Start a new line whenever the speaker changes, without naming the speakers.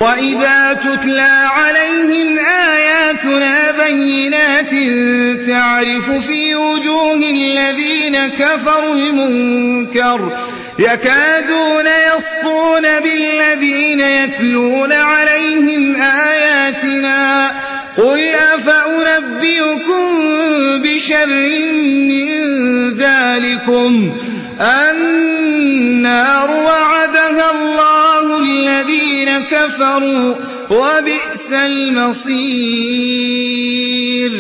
وإذا تتلى عليهم آياتنا بينات تعرف في وجوه الذين كفروا المنكر يكادون يسطون بالذين يتلون عليهم آياتنا قل أفأنبئكم بشر من ذلكم النار وعدها الله الذين كفروا وبئس المصير.